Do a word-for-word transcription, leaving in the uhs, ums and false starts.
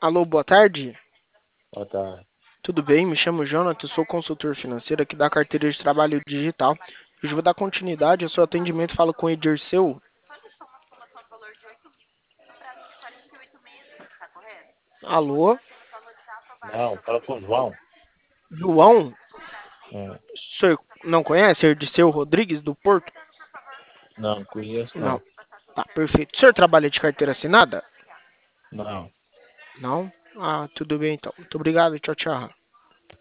Alô, boa tarde. Boa tarde. Tudo bem? Me chamo Jonathan, sou consultor financeiro aqui da carteira de trabalho digital. Hoje vou dar continuidade ao seu atendimento. Falo com o Edirceu. Alô, Não, fala com o João. João? Hum, O senhor não conhece Edirceu Rodrigues do Porto? não, conheço Não. não. Tá, perfeito. O senhor trabalha de carteira assinada? Não. Não? Ah, tudo bem então. Muito obrigado. Tchau, tchau.